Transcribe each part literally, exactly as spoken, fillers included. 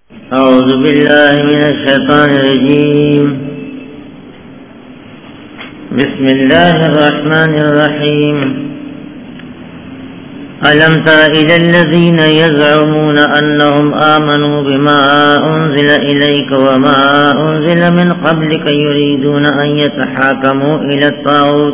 أعوذ بالله من الشيطان الرجيم. بسم الله الرحمن الرحيم. ألم تر إلى الذين يزعمون أنهم آمنوا بما أنزل إليك وما أنزل من قبلك يريدون أن يتحاكموا إلى الطاغوت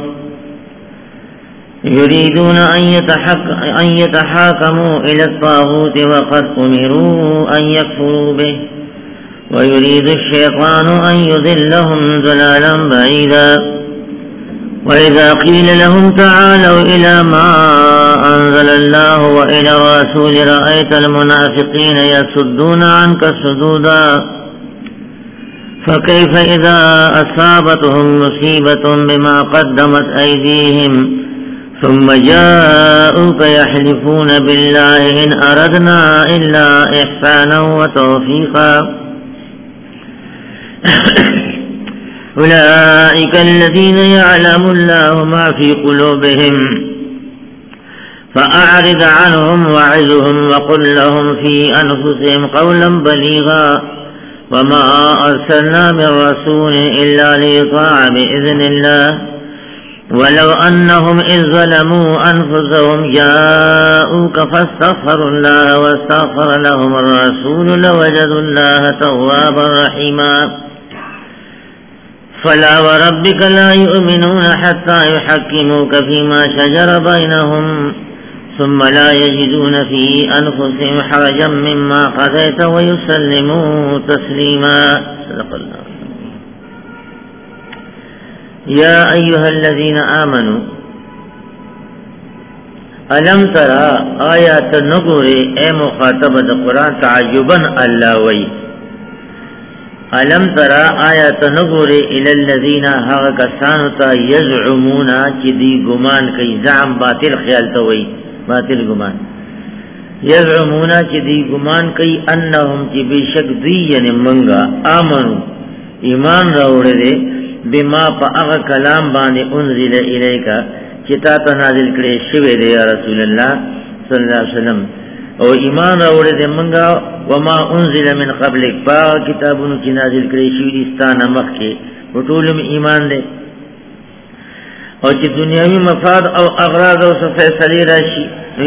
يريدون أن, يتحك... أن يتحاكموا إلى الطاغوت وقد أمروا أن يكفروا به ويريد الشيطان أن يضلهم ضلالا بعيدا. وإذا قيل لهم تعالوا إلى ما أنزل الله وإلى الرسول رأيت المنافقين يصدون عنك صدودا. فكيف إذا أصابتهم مصيبة بما قدمت أيديهم ثم جاءوك يحلفون بالله إن أردنا إلا إحسانا وتوفيقا. أولئك الذين يعلم الله ما في قلوبهم فأعرض عنهم وعظهم وقل لهم في أنفسهم قولا بليغا. وما أرسلنا من رسول إلا ليطاع بإذن الله ولو أنهم إذ ظلموا أنفسهم جاءوك فاستغفروا الله واستغفر لهم الرسول لوجدوا الله توابا رحيما. فلا وربك لا يؤمنون حتى يحكموك فيما شجر بينهم ثم لا يجدون في أنفسهم حرجا مما قضيت ويسلموا تسليما. صدق الله. یا ایها الذین آمنوا الم ترى آیات نگورے اے مخاطب دا قرآن تعجبا اللہ وی الم ترى آیات نگورے الی الذین حق کسانتا یزعمونا چی دی گمان کئی زعم باطل خیال توی باطل گمان یزعمونا چی دی گمان کئی انہم چی بیشک دی یعنی منگا آمنو ایمان راوڑے دے بما پا اغا کلام بانے انزل الیکا چتا تنازل کرے شوے دے یا رسول اللہ صلی اللہ علیہ وسلم او ایمان راوڑے دے منگا وما انزل من قبلک پا کتابونو کی نازل کرے شوے دستانا مخ کے وطولم ایمان دے او چی دنیاوی مفاد او اغراض او سفیصلی راشی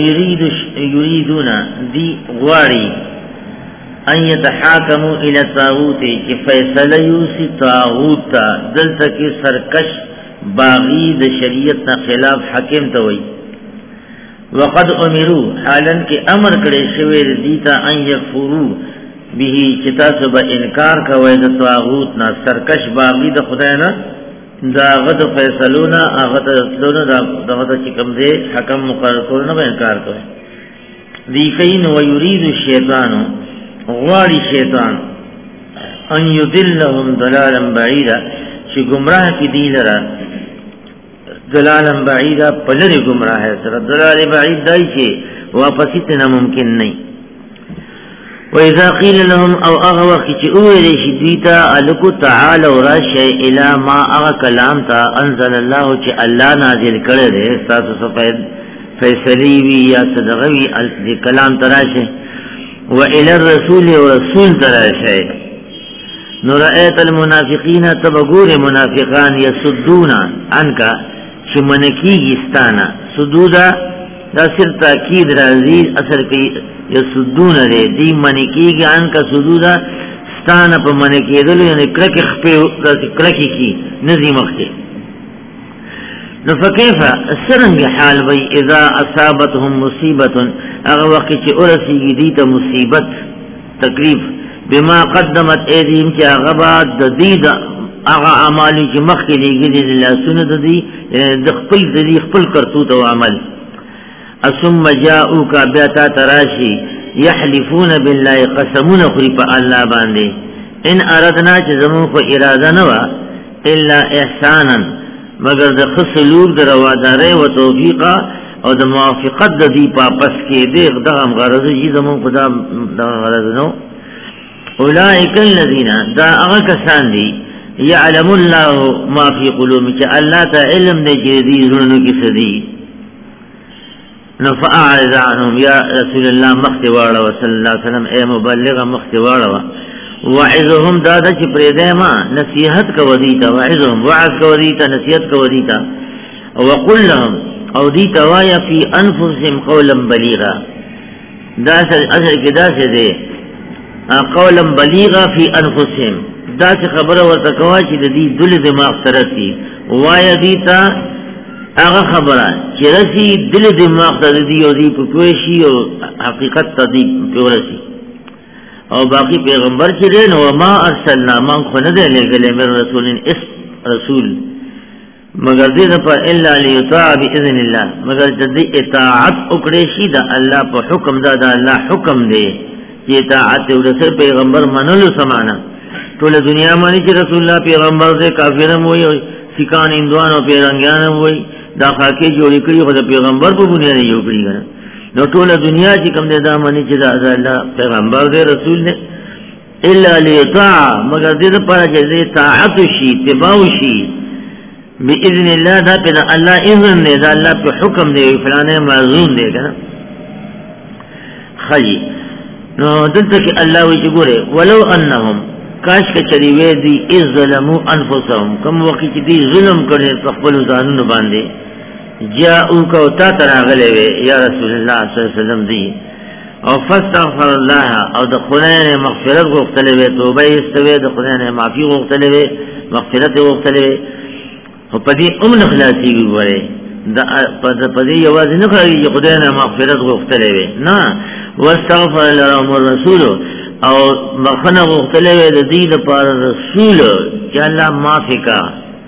یریدونا دی غواری ان یتحاکمو الى طاغوت کہ فیصلہ یوسی طاغوت تا دلتا کی سرکش باغی دا شریعت نا خلاف حکم توئی وقد امرو حالن کے امر کرے شویر دیتا ان یکفرو بھی چتا سبا انکار کوئی دا طاغوت نا سرکش باغی دا خداینا دا غد فیصلونا آغت رسلونا دا غد چکم دے حکم مقرر کرنا با انکار کوئی دیکھین ویرید الشیطانو غواری شیطان ان یضلهم ضلالا بعیدا چی گمراہ کی دیلرا ضلالا بعیدا پلر گمراہ ہے سر ضلال بعید دائی چی واپسی تنا ممکن نہیں. وَإِذَا قِيلَ لَهُمْ او اغوقی چی اویلی شدویتا الکو تعالو راشی الى ما اغا کلام تا انزل اللہ چی اللہ نازل کرده استاسو سفید فیصلیوی یا صدغوی دی کلام تراشی وإلى الرسول ورسول تراشي نرأيت المنافقين تبغور منافقان يصدون عنك شمنكي استانا صدودا دا سر تاكيد رازيز اثر كي يصدون دي دي منكي عنك صدودا استانا پا منكي دلو يعني کرک اخپی کرکی کی نزی مخی فكيف سرنگ حال بي اذا اصابتهم مصيبة اغا وقت چی ارسی گیدیتا مصیبت تکلیف بما قدمت ایدیم چی اغا بعد دید اغا عمالی چی مخی لیگی اللہ سنت دی دخپل دی خپل کرتوتا و عمل اسم جاؤوکا بیاتا تراشی یحلفون باللہ قسمون خریف اللہ باندے ان اردنا چی زمون کو ارادہ نوا الا احسانا مگر دا خسلوک دا روادارے و توفیقا او دا موافقت دا دی پاپس کے دیکھ دا ہم غرض جی زمون خدا دا غرض نو. اولائک الذین دا اغا کسان دی یعلم اللہ ما فی قلومی چا اللہ تا علم دے چی دی ظلنو کی صدی نفعارض عنهم یا رسول اللہ مختوارا صلی اللہ علیہ وسلم اے مبلغ مختوارا وعظهم دادا چی پریدے ما نصیحت کا ودیتا وعظهم وعظ کا ودیتا نصیحت کا ودیتا وقل لهم او دیتا وایا فی انفسهم قولا بلیغا دا اثر کی دا سے دے قولا بلیغا فی انفسهم دا سے خبر ورتکوا چی دی دل دماغ سرسی وایا دیتا اغا خبرہ چی رسی دل دماغ تا دی او دی پکوشی او حقیقت تا دی پیورسی او باقی پیغمبر چی دین وما ارسلنا من خوندے لے گلے من رسول اس رسول مگر دید پر اللہ لیطاع بی اذن اللہ مگر جدی اطاعت اکڑیشی دا اللہ پا حکم دا دا اللہ حکم دے چی اطاعت ورسل پیغمبر منلو سمانا طول دنیا مانی چی رسول اللہ پیغمبر دے کافرم ہوئی سکان اندوان و پیرنگیانم ہوئی دا خاکی جوڑی کری خود پیغمبر پا بنیادی جو کری گنا نو طول دنیا چی کم دے دا منی چی دا اللہ پیغمبر دے رسول دے اللہ لیطاع مگر دید پارا چیزے طاعت شی تباو شی بی اذن اللہ دا پی دا اللہ اذن دے دا اللہ پی حکم دے فلانے معذون دے گا خلی نو دلتا کہ اللہ وی چی گورے ولو انہم کاش کا چریوے دی از ظلمو انفسهم کم وقت چی دی ظلم کرنے تقبل زانون باندے جاؤ کا تا تراغلے وے یا رسول اللہ صلی اللہ علیہ وسلم دی او فاستغفر اللہ او دا خدای مغفرت کو اختلے وے توبہ استوے دا خدای معافی کو اختلے وے مغفرت کو اختلے وے او پدی ام نخلاسی بھی بورے دا پدی یوازی نخلاسی جو خدای مغفرت کو اختلے وے نا واستغفر لهم الرسول او مخنق اختلے وے دا دید پار رسول کہ اللہ معافی کا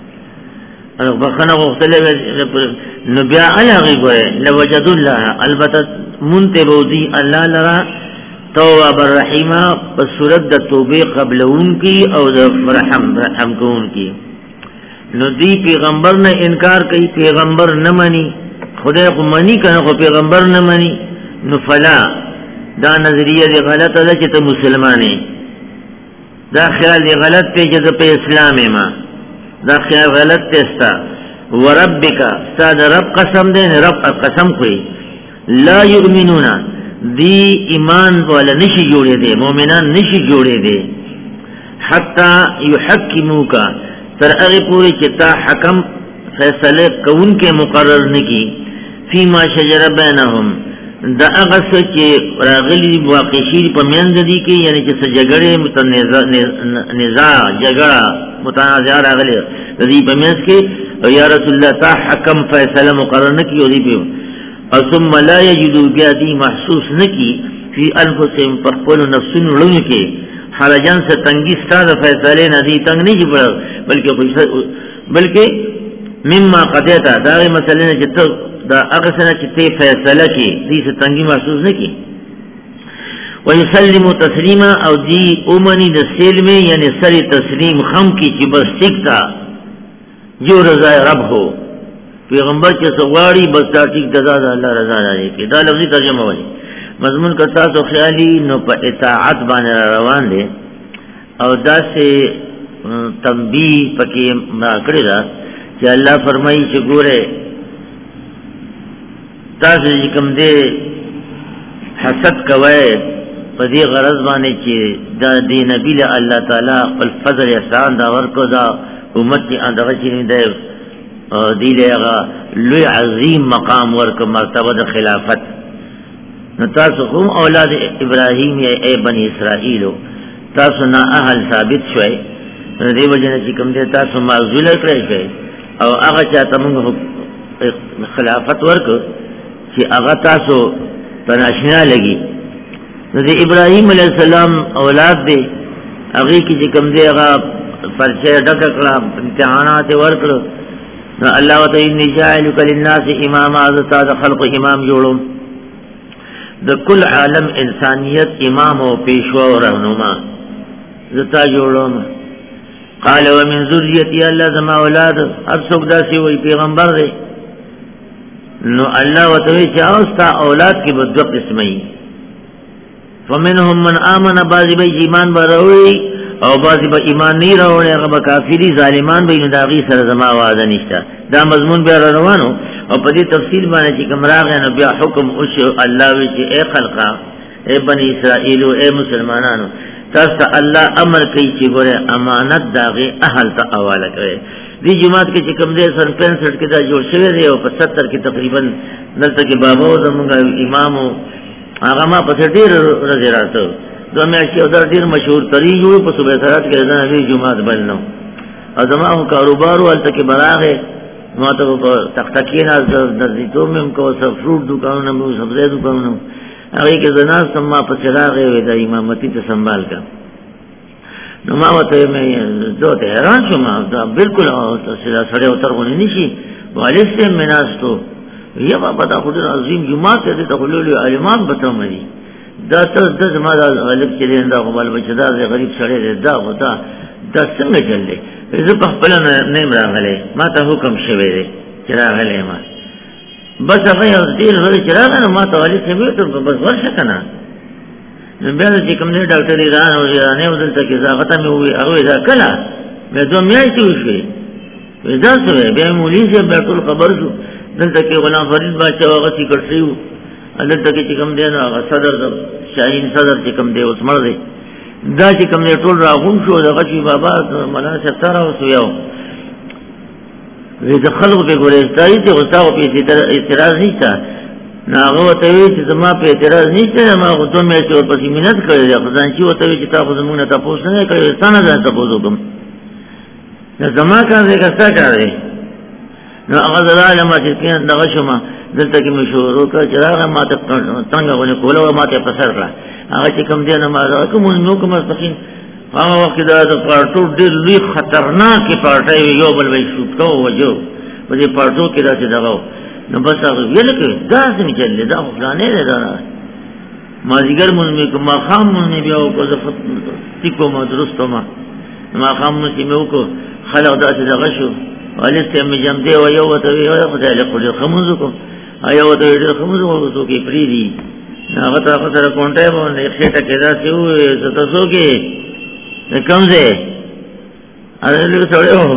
بخنق اختلے وے نبیاء علاقی کوئے لوجد اللہ البتہ منتبو دی اللہ لرا تواب الرحیمہ بصورت دا توبے قبل ان کی او دا رحم رحم کو ان کی نو دی پیغمبر نے انکار کی پیغمبر نہ منی خدا کو منی کنا کو پیغمبر نہ منی نو فلا دا نظریہ دی غلط ہے کہ تو مسلمانے دا خیال دی غلط تے جد پہ اسلام ما دا خیال غلط تے استا وربک استاد رب قسم دے رب قسم کوئی لا یؤمنون دی ایمان والا نشی جوڑے دے مومنان نشی جوڑے دے حتی یحکموکا تر اغی پوری چتا حکم فیصلے کون کے مقرر نکی فیما شجر بینہم دا اغس چی راغلی واقعشیر پا میند دی کی یعنی چی سجگڑے نزاع جگڑا متنازع راغلی دی پا میند کی یا رسول اللہ تا حکم فیصلہ مقرر نکی اور دی پہ اور ثم لا یجدو بیا دی محسوس نکی فی انفسهم پخپل نفسن رن کے حالجان سے تنگی ستاد فیصلے ندی تنگ نہیں جی پڑا بلکہ بلکہ مما قدیتا داغی مسئلے نے جتا دا اغسنا چتے فیصلہ کی دی سے تنگی محسوس نکی ویسلم تسلیما او دی امنی دا سیل میں یعنی سری تسلیم خم کی چی بس ٹکتا جو رضا رب ہو پیغمبر کے سواری بس دا ٹک دا دا اللہ رضا دے کے دا لفظی ترجمہ ہوئی مضمون کا ساس و خیالی نو پا اطاعت بانے روان دے او دا سے تنبیہ پکی مراکڑی دا کہ اللہ فرمائی چی گورے تاسو جکم دے حسد کوئے پا دی غرض بانے چی دا دی نبی لے اللہ تعالیٰ قل فضل احسان دا ورکو دا امت کی اندغا چی دے دی لے اغا لوی عظیم مقام ورکو مرتبہ دا خلافت تاسو خون اولاد ابراہیم یا اے بنی اسرائیلو تاسو نا اہل ثابت شوئے دی وجہ چکم دے تاسو معذول کرے شوئے او اغا چاہتا منگو خلافت ورکو چی اغا تاسو تناشنا لگی دی ابراہیم علیہ السلام اولاد دے اغی کی چکم دے اغا پرچے ڈککڑا امتحانات ورکڑو اللہ و تعالی انی جاہلک للناس امام آزتا دا خلق امام جوڑو دا کل عالم انسانیت امام و پیشوا و رہنما زتا جوڑو قال ومن ذریتی اللہ زما اولاد اب سکتا سی وی پیغمبر دے نو اللہ و تعالی چاہستا اولاد کی بدو قسمی فمنهم من آمن بازی بای ایمان با روی او بازی با ایمان نہیں روڑے اگر با کافری ظالمان بای نداغی سر زما وعدہ نشتا دا مضمون بیا روانو او پدی تفصیل باندې چې کوم راغی نو بیا حکم وشو الله وی چې اے خلقا اے بنی اسرائیل اے مسلمانانو تاسو الله امر کوي چې ګوره امانت داغه اهل ته حواله کړئ. دی جماعت کې چې کوم دې سن پینسٹھ کې دا جوړ شوی دی او په ستر کې تقریبا دلته کې بابا او زمونږ امام هغه ما په ډیر ورځې راته دوه میاشتې او دا ډیر مشهور تری جوړ په صبح سرات کې دا نبی جماعت بل نو او زموږ کاروبار ولته کې براغه ما ته په تختکی نه د زیتو مم کو سب فروټ دکانونه مو سبزی دکانونه هغه کې زنا سم ما په چراغه وې د امامتي ته سنبال کا نو ما وته مې دوه حیران شوم دا بالکل سره سره اترغونی نشي والد سے مناستو یا بابا دا خود عظیم جماعت دې ته خلول علمان بته مې دا ته د زما د غالب چې دا غوال بچدا غریب سره دا وتا دا څنګه چلې زه په خپل نه راغلی ما ته حکم شوی دی چې راغلی ما بس هغه یو ډېر غوړي چې راغلی ما ته والد صاحب ته بس ورشه که نه نو بیا چې کوم دی ډاکټر ایران او ایراني او دلته کې هغه ته مې وویل هغه دا کله بیا دوه میاشتې وشوې وایي دا څه وی بیا مولوي صاحب بیا ټول خبر شو دلته کې غلام فرید باچا هغه سیکرټ شوي وو دلته کې چې کوم دی نو هغه صدر د شاهین صدر چې کوم دی اوس مړ دی دا چې کوم دی ټول راغون شو دغه چې بابا مولانا صاحب ته راوستو یو وی د خلکو پې ګورې استایي چې غوستا خو پې اعتراض نشته نو هغه ورته وایي چې زما په اعتراض نشته ما خو دوه میاشتې ورپسې مینت کړی دی خو ځانچي ورته وایي چې تا خو زمونږ نه تپوس نه دی کړی ستا نه ځان تپوس وکړم نو زما کار دی که ستا کار دی نو هغه زه راغلم چې کېنه دغه شوم دلته کې مې شروع کړه چې راغله ما ته تنګه غونې کوله وه ما ته یې په سر کړه هغه چې کوم دی نه ما کوم مو کوم ماسپښین هغه وخت کې دا د پارټو ډېر لوی خطرناکې پارټۍ وي یو بل به یې شوټ کوو وجو په دې پارټو کې داسې دغه و نو بس هغه ویل کوي دا څنګه چل دی دا خو فلانې دی دا مازدیګر مونځ مې کړو ماښام مونځ مې بیا وکړو زه ټیک وم درست وم ماښام مونځ چې مې وکړو خلک داسې دغه شو والد صاحب مې جمدې وه یو ورته ویې وایه خدای لږ خو ډېر ښه مونځ وکړو یو ورته ویې ډېر ښه مونځ وکړو څوک یې پرېږدي هغه ته هغه سره کونټۍ باندې خېټه کې داسې وویل زه ته څوک یې کوم ځای هغه لږ سړی و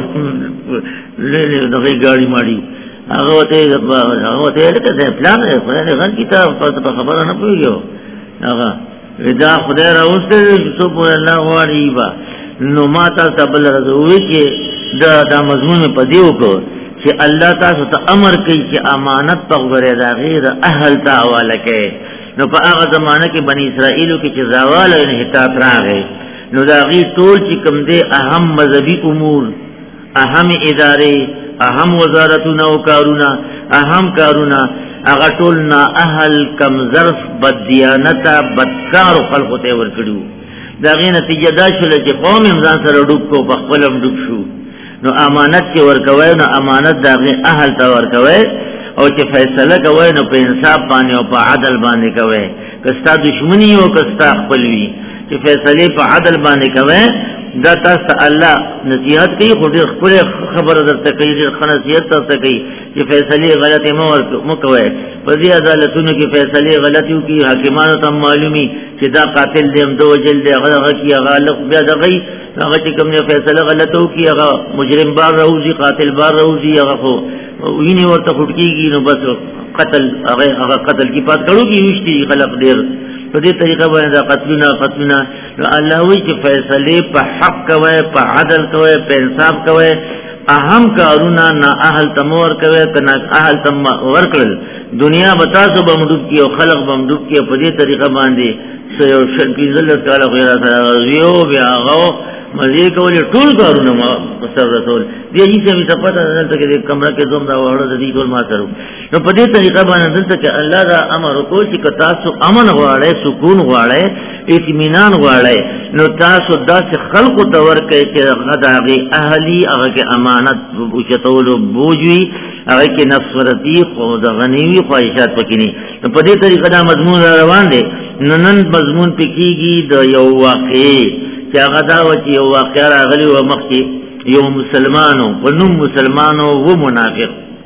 دغې ګاډي ماډي هغه ورته هغه ورته ویل که دی پلان دی خدای دې غر کړي تا په خبره نه پوهېږي هغه دا خدای راوستی دی چې څو پورې الله غواړي به نو ما تاسو ته بله ورځ ووایي چې دا دا مضمون مې په دې وکړو چې الله تاسو ته امر کوي چې امانت په غوړې د هغې د اهل ته حواله کوي نو په هغه زمانه کې بني اسرائیلو کې چې زوال او انحطاط راغی نو د هغې ټول چې کوم دی اهم مذهبي امور اهم ادارې اهم وزارتونه او کارونه اهم کارونه هغه ټول نااهل کمزرف بددیانته بدکارو خلقو ته یې ورکړي وو د هغې نتیجه دا شوله چې قوم یې ځان سره ډوب کړو په خپله هم ډوب شو نو امانت چې ورکوی نو امانت د هغې اهل ته ورکوی او چې فیصله کوی نو په انصاف باندې او په عدل باندې کوی که ستا دشمني او که ستا خپل وي چې فیصلې په عدل باندې کوی دا تاسو ته الله نصیحت کوي خو ډېر ښکلې خبره درته کوي ډېر ښه نصیحت درته کوي چې فیصلې غلطې مه کوئ په دې عدالتونو کې فیصلې غلطې وکړي حاکمانو ته معلومي چې دا قاتل دی همده وجل دی هغه دغه کړي هغه هلک بیا دغه یي هغه چې کوم دی فیصله غلطه وکړي هغه مجرم بار راوځي قاتل بار راوځي هغه خو وینې ورته خوټ کېږي نو بس قتل هغه هغه قتل کې پات کړو کې ویشتي خلق ډېر په دې طریقه باندې دا قتلونه قتلونه نو الله وایي چې فیصلې په حق کوئ په عدل کوئ په انصاف کوئ اهم کارونه نا اهل ته مه ورکوئ که نا اهل ته ورکړل دنیا به تاسو به هم ډوب کړي او خلق به هم ډوب کړي په دې طریقه باندې څه یو شل پېنځلس کاله خو یې را سره غزوي و بیا هغه مزې کولې ټول کارونه ما سر رسول دې هېڅ مې ته پته ده دلته کې دې کمره کې دوم دا واړه د دې ټول ما سره نو په دې طریقه باندې دلته کې الله دا امر وکړو چې که تاسو امن غواړئ سکون غواړئ اطمینان غواړئ نو تاسو داسې خلقو ته ورکئ چې هغه د هغې اهلي هغه کې امانت اوچتولو بوج وي هغه کې نفسرتي خو دغه نه وي خواهشات پکې نه نو په دې طریقه دا مضمون را روان دی نو نن مضمون پې کېږي د یو واقعې چې هغه دا وه چې یو واقعه راغلې وه مخکې یو مسلمانو په نوم مسلمانو و منافق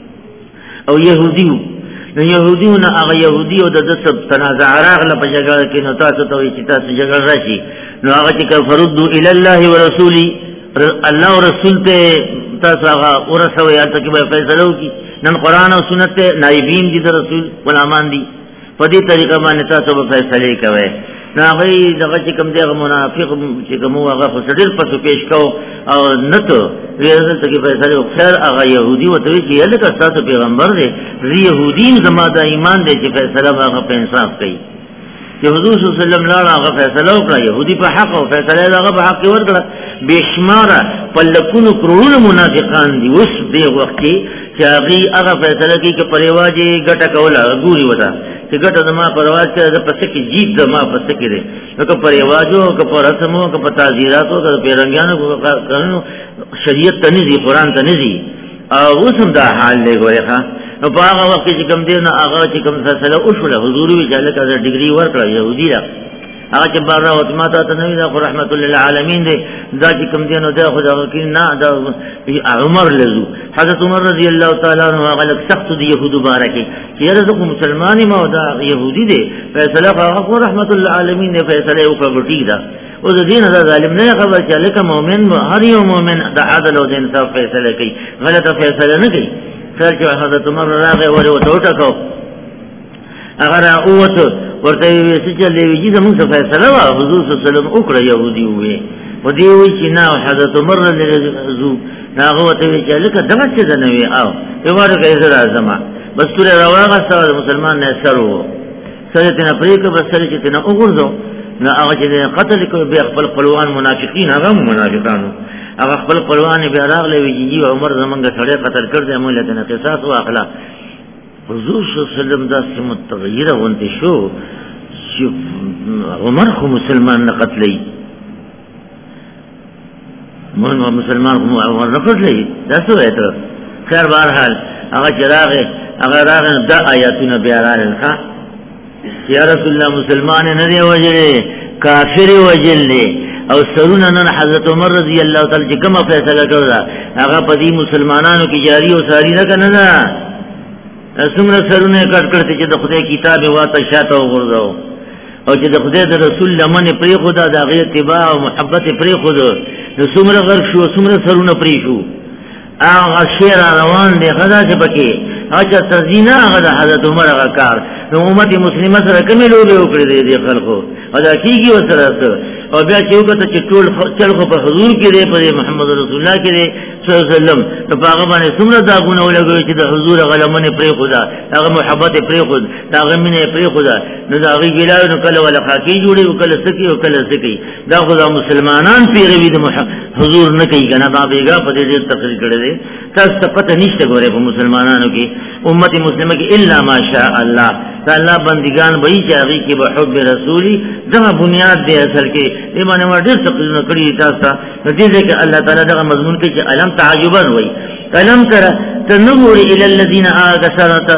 او یهودي و نو یهودي نه هغه یهودي او د ده څه تنازع راغله په جګړه کې نو تاسو ته وایي چې تاسو جګړه راشي نو هغه چې که فردو الی الله ورسولي الله او رسول ته تاسو هغه ورسوئ هلته کې به یې فیصله وکړي نن قرآن او سنت نائبین دی در رسول غلامان دی پدی طریقہ باندې تاسو به فیصله کوئ نا غي دغه چې کوم دی منافق چې کوم هغه فسدل پسو پیش کو او نته ریاضت کې فیصله خیر هغه يهودي وته چې یل کا تاسو پیغمبر دی يهودین زما د ایمان دی چې فیصله هغه په انصاف کوي چې حضور صلی الله علیه وسلم لاړ هغه فیصله وکړه يهودي په حق او فیصله هغه په حق ورکړه بشمار پلکونو کرونه منافقان دي اوس دی وخت چې هغه هغه فیصله کوي چې پریواجی ګټه کوله ګوري وتا چې ګټه زما پرواز کې د پسې کې جیت زما پسې کې دی نو که پریواجو که پر رسمو که په تعزیراتو که پیرنګانو قانونو شریعت ته نزي قرآن ته نزي او اوس هم دا حال دی ګورې ښه نو په هغه وخت چې کوم دی نو هغه چې کوم فیصله وشوله حضور وی چې لکه ډیګري ورکړه یهودي لا هغه چې بار راوت ما ته نوی دا رحمت للعالمین دی دا چې کوم دی نو دا خدا کې نه دا عمر لزو حضرت عمر رضی الله تعالی عنہ هغه لک سخت دی يهود مبارکي چې رزق مسلمانې ما دا يهودي دی فیصله هغه رحمت للعالمین دی فیصله وکړه دا او د دین دا ظالم نه خبر چې لکه مؤمن هر یو مؤمن د عدل او د انصاف فیصله کوي غلطه فیصله نه کوي سر چې حضرت عمر راغی وره وټه کو اگر اوته ورته وی چې لوي چې موږ فیصله وا حضور صلی الله علیه وسلم وکړه يهودي وې و دې وی چې نه حضرت عمر رضو ناغه وته وی چې لکه دغه څه نه وی او یوار کې زړه ازما بس تر رواغه سره مسلمان نه سرو سره تنه پریکه بس سره چې تنه وګورځو نو هغه چې قتل کوي به خپل خپلوان منافقین هغه منافقانو هغه خپل خپلوان به راغله وی چې عمر زمونږ سره قتل کړ دې موږ له قصاص او اخلاق حضور صلی الله علیه وسلم دا سم متغیره ونته شو چې عمر خو مسلمان نه قتلې مونږ مسلمان خو عمر نه قتلې دا څه وایته خیر بهرحال هغه چراغه هغه راغه د آیاتونه بیا راغله یا رسول الله مسلمان نه دی وجره کافر وجلې او سرونه نن حضرت عمر رضی الله تعالی چې کومه فیصله کړه هغه په دې مسلمانانو کې جاری او ساری نه کنه نه څومره سرونه کټ کړته چې د خدای کتاب واته شاته وګرځاو او چې د خدای د رسول لمنه پری خدا د غیر اتباع او محبت پری خدا د څومره غر شو څومره سرونه پری شو هغه شیر روان دی خدا چې پکې اجه تزینا هغه د حضرت عمر هغه کار نو امت مسلمه سره کومې لوبه وکړې دي خلکو او دا کیږي وسره او بیا چې وګته چې ټول چل خو په حضور کې دی په محمد رسول الله کې دی صلی الله علیه وسلم په هغه باندې څومره داغونه ولګوي چې د حضور غلمنه پرې خدا هغه محبت پرې خود هغه مینه پرې خدا نو دا هغه ګلای نو کله ولا خاکی جوړي او کله سکی او کله سکی دا خدا مسلمانان پیروي د حضور نه کوي کنه دا بیګا په دې تقریر کړی دی تاسو پته نشته ګوره په مسلمانانو کې امت مسلمه کې الا ماشاء الله الله بندگان وہی چاہیے کہ بحب رسولی جہاں بنیاد دے اصل کے ایمان ما ډیر تقریر کړی تاسو نتیجه کې الله تعالی دا مضمون کې چې علم تعجبا وای علم ترى تنظر الى الذين اغسرت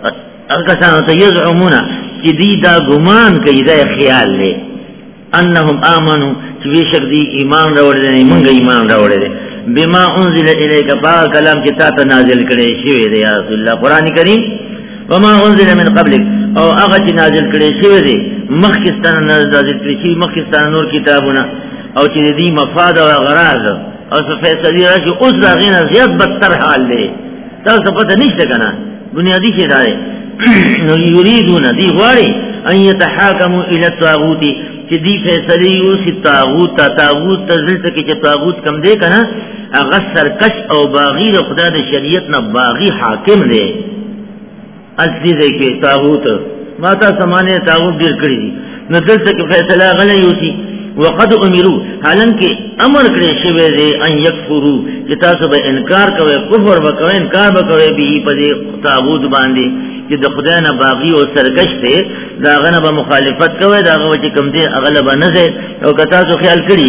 اغسرت يزعمون جديدا غمان کوي دا خیال لے انهم امنوا چې بشک دی ایمان راوړل نه مونږ ایمان راوړل بما انزل الیک با کلام چې تاسو نازل کړي شوی دی یا رسول الله قران کریم وما انزل من قبلك او هغه چې نازل کړي شوی دی مخکستان نازل کړي شوی مخکستان نور کتابونه او چې دې مفاد او غراض او څه فیصله راځي اوس دا غینه زیات بدتر حال دی تاسو پته نشته کنه بنیادی شی دی نو یریدون دی غواړي ان يتحاكموا الى الطاغوت چې دی فیصله یو سی طاغوت طاغوت تزلت کې چې طاغوت کم دی کنه هغه سرکش او باغی خدای د شریعت نه باغی حاکم دی اصلي دی کې طاغوت ما تا سمانه طاغوت ډیر کړی دي نو دلته کې فیصله غلې یوتی وقد امروا حالانکه امر کړی شوی دی ان یکفروا چې تاسو به انکار کوئ کفر وکوي انکار وکوي به په دې طاغوت باندې چې د خدای نه باغی او سرکش دی دا غنه به مخالفت کوي دا غو چې کوم دی اغلب نه زه او که تاسو خیال کړی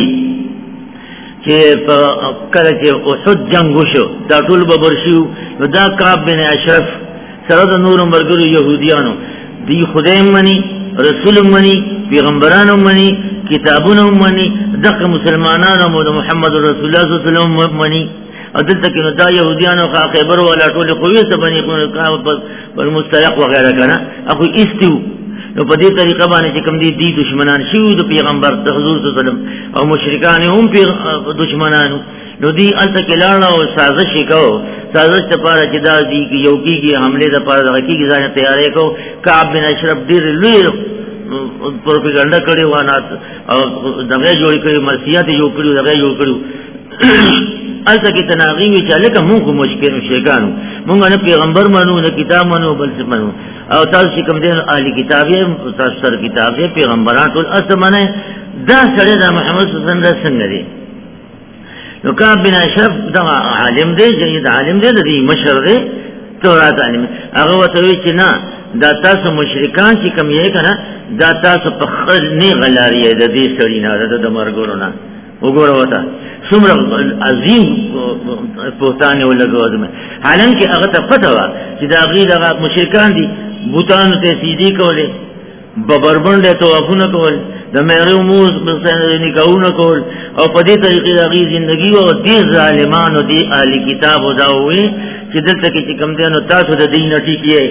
چې کله چې احد جنگ وشو دا ټول به برشو دا کعب بن اشرف سره د نور مرګرو يهوديانو دی خدای منی رسول منی پیغمبرانو منی کتابونو منی دغه مسلمانانو محمد رسول الله صلی الله علیه وسلم منی ادلته کې نو دا يهوديانو خا خبر ولا ټول خوې ته بني پر مستلق وغیرہ کنه اخو استو نو په دې طریقه باندې چې کوم دي دي دشمنان شي د پیغمبر د حضور صلی الله علیه وسلم او مشرکان هم په دشمنانو نو دی الته کې لاړه او سازش وکاو سازش تپارا چدا دی کی یوکی کی حملے تپارا دغکی کی ځان تیارې کو کعب بن اشرف ډیر لوی پروپاګاندا کړي وانا او دغه جوړ کړي مرثیات جوړ کړي دغه جوړ کړي الته کې تناغي وی چې لکه موږ مشکل شيګانو موږ نه پیغمبر منو نه کتاب منو بل څه منو او تاسو کوم دین اهلی کتابي تاسو سره کتابي پیغمبران ټول اسمنه دا سره د محمد صلی الله علیه وسلم څنګه دي نو کعب بن اشرف دا عالم دی جید عالم دی د مشر دی تورات عالم هغه وته وی چې نه دا تاسو مشرکان چې کوم یې کنه دا تاسو په خل نه غلاري د دې سړی نه د مرګورو نه وګوره وته څومره عظیم پوتانه ولګوځم حالانکه هغه ته پته و چې دا غیر هغه مشرکان دي بوتانو ته سیدی کوله ببربنده توافونه کول د مېرو موز مثلا نکاحونه کول او په دې طریقې هغه ژوندۍ او دې ظالمانو دې اهلی کتاب وداوي چې دلته کې کوم دي نو تاسو د دین ټیکې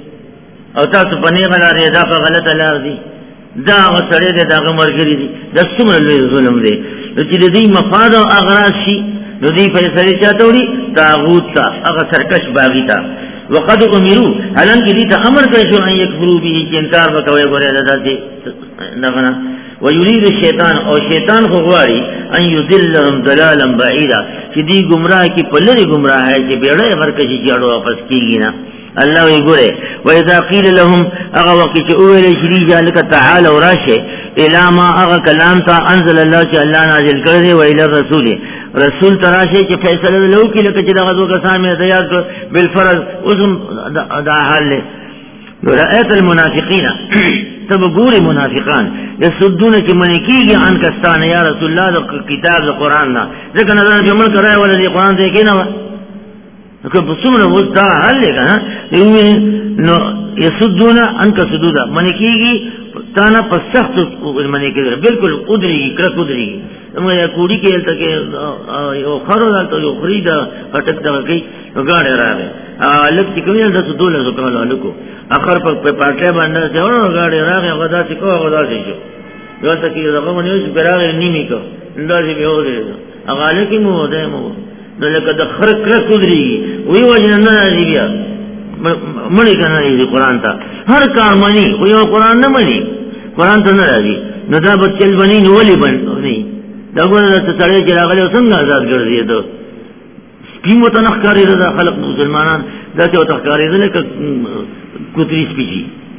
او تاسو په نه غلاره دا په غلطه لار دي دا وسړې دې دا مرګري دي د څومره لوی ظلم دی چې دې مفاد او اغراض شي نو دې فیصله چاته وړي طاغوت تا هغه سرکش باغی تا وقد امروا الان کې دې ته امر کړی شو ان یکفروا به چې انکار وکوي ګوره دا دې دغه ويريد الشیطان او شیطان خو غواړي ان یذلهم ضلالا بعیدا چې دې گمراه کې په لری گمراه ہے چې بیړې ورکشي جوړو واپس کیږي نه الله وی ګوره واذا قيل لهم اغه وقت چې اوله شری ذلک تعالی وراشه الى ما اغه کلام تا انزل الله چې الله نازل کړی و الى الرسول رسول تراشه چې فیصله لو کې لکه چې دغه دوه کسان مې تیار کړ بالفرض اوسم دا حال رأيت المنافقين تبغوري منافقان يسدون چې منکیږي عن کستان یا رسول الله د کتاب د قران نه ځکه نظر په ملک راي ولا دی قران ته کې نه که په څومره وځ دا حل لګا نو يسدون عنك سدودا منکیږي تانا په سخت منکیږي بالکل قدري کړه قدري نو یا کوړي کې تل کې یو خرو دلته یو خريدا پټک دا کوي غاړه راوي الک چې کومه د دوله زکاله الکو اخر په پټه باندې ځو غاړه راغی غدا چې کو غدا شي یو ته کې دغه باندې چې براغه نیمه کو اندازې به وره هغه لکه مو ده مو دلته د خر کړه قدري وی وجه نه راځي بیا مړی کنه دې قران ته هر کار مانی خو یو قران نه مانی قران ته نه راځي نو دا بچل بنی نو ولي بني دا ګوره ته سړی چې راغلی څنګه آزاد ګرځي ته قیمت نه ښکاري دا خلق مسلمانان دا ته ښکاري نه ک کوتري سپیږي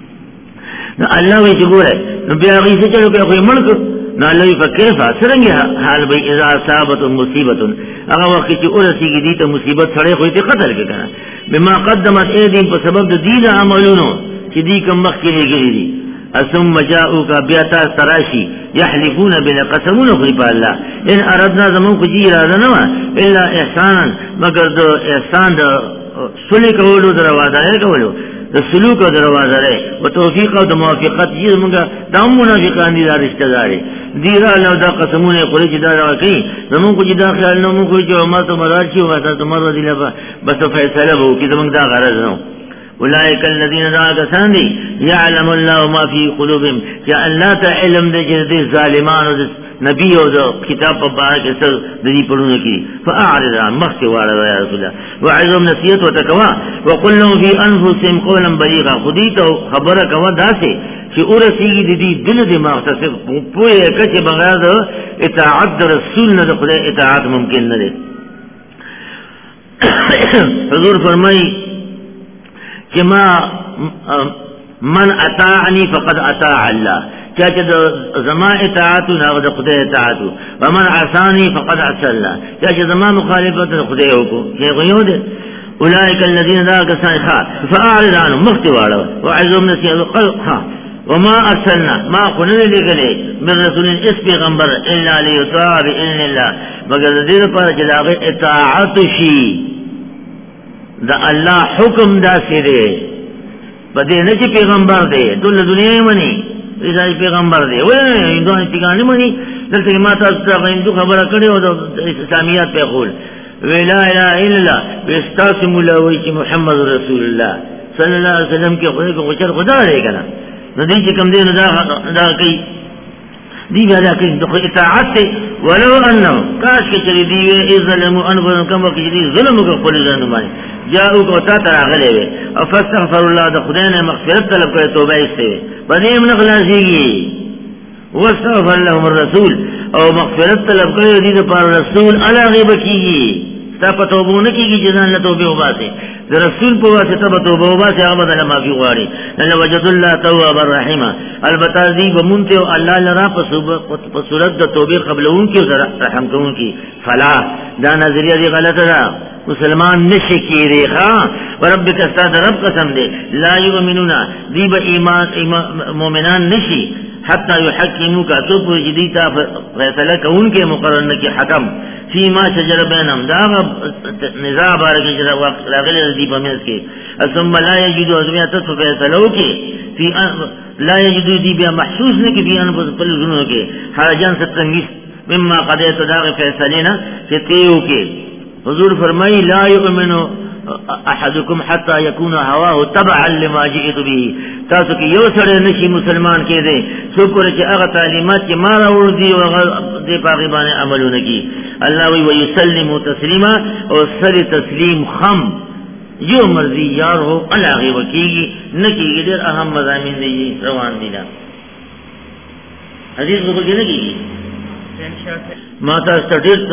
نو الله وی چې ګوره نو بیا غي څه چلو کوي ملک نو الله فکر فاسرنګ حال به اذا اصابت مصیبت هغه وخت چې اورسیږي دې ته مصیبت سره خو دې قتل کړه بما قدمت ايديهم په سبب د دې عملونو چې دې کوم مخ کې لګري دي ثم جاءوك بياتا سراشي يحلفون بلا قسمون خلف الله ان اردنا زمون کجی اراده نه الا احسانا مگر د احسان د سلی کولو دروازه کولو د سلوک دروازه او توفیق او د موافقت یې موږ د منافقان دي رشتہ داري دیرا لو دا قسمونه خوري چې دا راکې زمون کجی دا خیال نو موږ چې ما ته مراد شي او تاسو مراد دی بس فیصله وو کې زمون دا غرض نو اولئک الذین ذاکسان دی یعلم الله ما فی قلوبهم یا الله تعلم دې ظالمان او نبی او کتاب په باره کې څه د دې پړونه کې فاعرض عن مخوار یا رسول الله وعظم نصیحت وتقوا وقل لهم فی انفسهم قولا بلیغا خدیت خبره کوا داسې چې اورسیږي د دې دل دماغ ته پوهه کچه بغیر د اطاعت رسول نه د خدای اطاعت ممکن نه دی حضور فرمایي كما من اطاعني فقد اطاع الله چاچه زما اطاعت نه د خدای اطاعت ومن عصاني فقد عصى الله چاچه زما مخالفت د خدای وکړو چې غيو دي اولئک الذين ذاك صيحا فاعرض عنهم مختوارا وعزم نسيا ها وما ارسلنا ما كنا لغني من رسول اس پیغمبر الا ليطاع باذن الله مگر دې لپاره چې لاغه اطاعت شي دا الله حکم دا سره بده نه چې پیغمبر دی ټول دنیا یې مني دا پیغمبر دی وای دوه څنګه مني دلته ما تاسو ته هندو خبره کړې او د اسلامیات په قول ولا اله الا الله واستاسم لوي چې محمد رسول الله صلی الله علیه وسلم کې خو کو چر خدا دی کنه نو دې چې کوم دی نه دا دا کوي دی بیا دا کوي د اطاعت ولو انہم کاش کے چلی دیوے از ظلمو انفسهم کم وقت چلی ظلمو کا قول ظلم بانی جاؤ کو تا ترا غلے وے اور فاستغفر اللہ دا خدا نے مغفرت طلب کرے توبہ اس سے بدیم نخلاصی گی واستغفر لهم الرسول اور مغفرت طلب کرے دید پر رسول علا غیب کی گی تا پتوبو نکی گی جزان لتوبہ ہوا سے رسول پوا سے تب توبہ ہوا سے آمد اللہ معافی غواری لن وجد اللہ تواب الرحیم البتہ دی بمونتے اللہ لرا پسورت دا توبہ قبل ان کی رحم کون کی فلا دا نظریہ دی غلط را مسلمان نشکی ریخا وربک استاد رب قسم دے لا یؤمنون دی با ایمان مومنان نشی حتی یحکمو کا تو پر جدیتا فیصلہ کون کے مقرر کی حکم فیما شجر بینم دا نزاع بارکی جرا لاغل دی بمیز کے ثم لا یجدو ازمیات تصف فیصلو کے فی لا یجدو دی بیا محسوس نے کہ فی انفس پل ظنوں کے حاجان ستنگیس مما قدیت داغ فیصلینا کہ تیو کے حضور فرمائی لا یؤمنو احدکم حتی یکون ہواہ تبعا لما جئت بھی تاسو کی یو سڑے نشی مسلمان کے دے سکر چی اغا تعلیمات کی مارا اردی دے پاقبان عملو نکی اللہ وی ویسلم تسلیما اور سر تسلیم خم جو مرضی یار ہو اللہ غیب کی گی نکی گی دیر اہم مضامین دے روان دینا حدیث کو بکی نکی گی ماتا سٹیر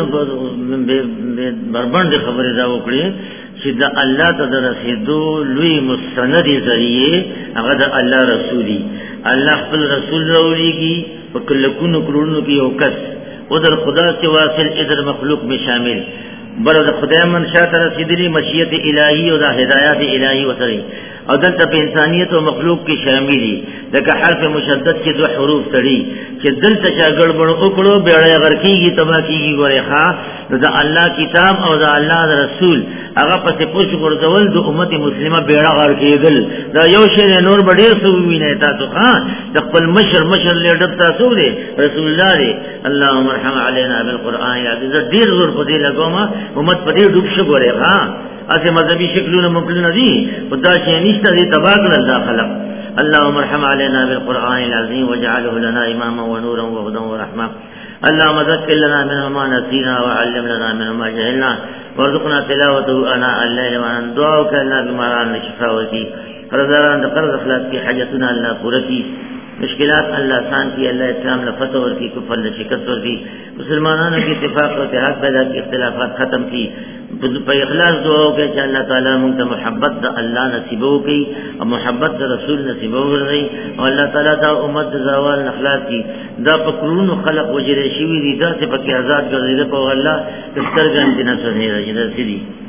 بربند خبر دا وکڑی چیز اللہ تا در رسیدو لوی مستندی ذریعے اگر دا اللہ رسولی اللہ خپل رسول رولی کی وکلکون کرونو کی اوکس ادھر خدا سے واصل ادھر مخلوق میں شامل برد خدا منشاء تا رسیدلی مشیت الہی و دا ہدایات الہی و سری اور دل تب انسانیت و مخلوق کی شاملی لیکن حرف مشدد کے دو حروف تڑی کہ دل تشا گڑبڑ اکڑو بیڑے اگر کی گی تباہ کی گی گورے خواہ دا اللہ کتاب اور دا اللہ دا رسول اگر پس پوچھ گردول دو امت مسلمہ بیڑا غر کی گل دا یو شیر نور بڑیر سووی نیتا تو خواہ دا قل مشر مشر لے ڈبتا سو دے رسول اللہ دے اللہم ارحم علینا بالقرآن یاد دا دیر زور پدی لگو ما امت پدی ڈوب شگورے خواہ اسے مذہبی شکلون ممکن دی خدا شہنیشتا دی تباکل اللہ خلق اللهم ارحم علينا بالقرآن العظيم واجعله لنا إماما ونورا وهدى ورحمة اللهم ذكر لنا منه ما نسينا وعلم لنا منه ما جهلنا وارزقنا تلاوته آناء الليل وأن دعاءك لنا بمران الشفاوتي رضاران قرض اخلاق کی حاجتنا اللہ پورتی مشکلات اللہ آسان کی اللہ اسلام لفتح اور کی کفر شکست اور کی مسلمانوں کی اتفاق و اتحاد پیدا کی اختلافات ختم کی پہ اخلاص دعاؤں کے کہ اللہ تعالیٰ منگتا محبت دا اللہ نصیبوں کی اور محبت دا رسول نصیبوں کر رہی اور اللہ تعالیٰ دا امت دا زوال اخلاق کی دا پکرون و خلق وجر شیوی دی دا سے پکی آزاد کر رہی دا پا اللہ کستر گن کی نصر نہیں رہی دا سیدی